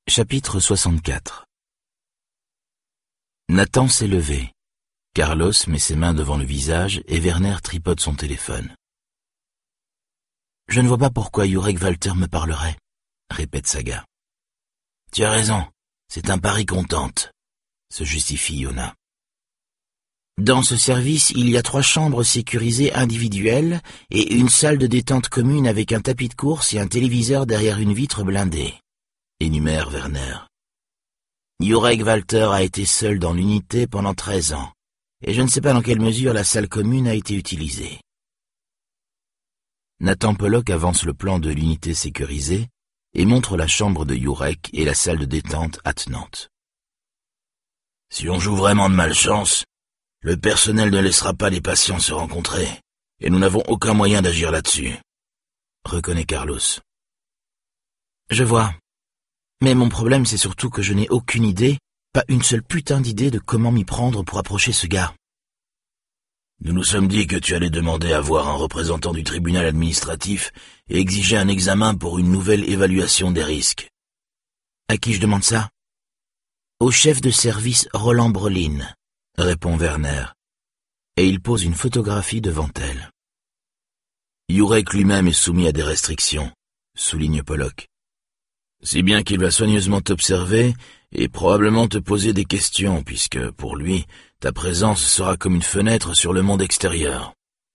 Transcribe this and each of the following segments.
Chapitre 64. Nathan s'est levé. Carlos met ses mains devant le visage et Werner tripote son téléphone. « Je ne vois pas pourquoi Jurek Walter me parlerait, » répète Saga. « Tu as raison, c'est un pari qu'on tente, » se justifie Yona. Dans ce service, il y a 3 chambres sécurisées individuelles et une salle de détente commune avec un tapis de course et un téléviseur derrière une vitre blindée, énumère Werner. Jurek Walter a été seul dans l'unité pendant 13 ans, et je ne sais pas dans quelle mesure la salle commune a été utilisée. Nathan Pollock avance le plan de l'unité sécurisée et montre la chambre de Jurek et la salle de détente attenante. « Si on joue vraiment de malchance, le personnel ne laissera pas les patients se rencontrer, et nous n'avons aucun moyen d'agir là-dessus, » reconnaît Carlos. « Je vois. Mais mon problème, c'est surtout que je n'ai aucune idée, pas une seule putain d'idée de comment m'y prendre pour approcher ce gars. » Nous nous sommes dit que tu allais demander à voir un représentant du tribunal administratif et exiger un examen pour une nouvelle évaluation des risques. À qui je demande ça? Au chef de service Roland Brolin, répond Werner, et il pose une photographie devant elle. Jurek lui-même est soumis à des restrictions, souligne Pollock. Si bien qu'il va soigneusement t'observer et probablement te poser des questions, puisque, pour lui, ta présence sera comme une fenêtre sur le monde extérieur.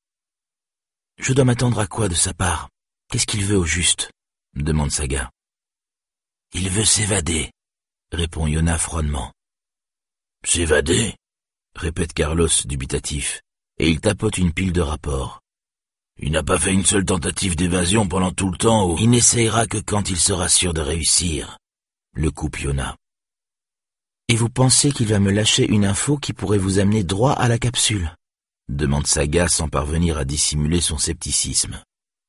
Je dois m'attendre à quoi de sa part? Qu'est-ce qu'il veut au juste? Demande Saga. Il veut s'évader, répond Yona froidement. S'évader? Répète Carlos dubitatif, et il tapote une pile de rapports. Il n'a pas fait une seule tentative d'évasion pendant tout le temps où... Il n'essayera que quand il sera sûr de réussir, le coupe Yona. Et vous pensez qu'il va me lâcher une info qui pourrait vous amener droit à la capsule? Demande Saga sans parvenir à dissimuler son scepticisme.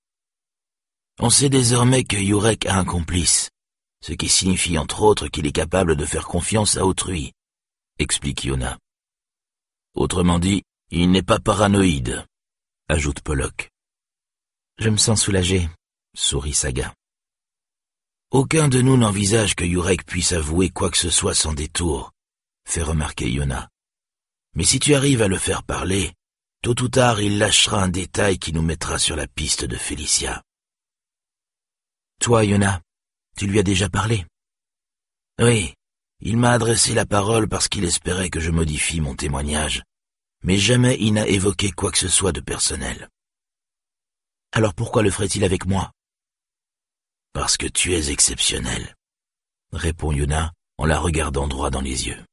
On sait désormais que Jurek a un complice, ce qui signifie entre autres qu'il est capable de faire confiance à autrui, explique Yona. Autrement dit, il n'est pas paranoïde, ajoute Pollock. Je me sens soulagé, sourit Saga. Aucun de nous n'envisage que Jurek puisse avouer quoi que ce soit sans détour, fait remarquer Yona. Mais si tu arrives à le faire parler, tôt ou tard il lâchera un détail qui nous mettra sur la piste de Félicia. Toi, Yona, tu lui as déjà parlé? Oui, il m'a adressé la parole parce qu'il espérait que je modifie mon témoignage, mais jamais il n'a évoqué quoi que ce soit de personnel. Alors pourquoi le ferait-il avec moi? Parce que tu es exceptionnel, répond Yona en la regardant droit dans les yeux.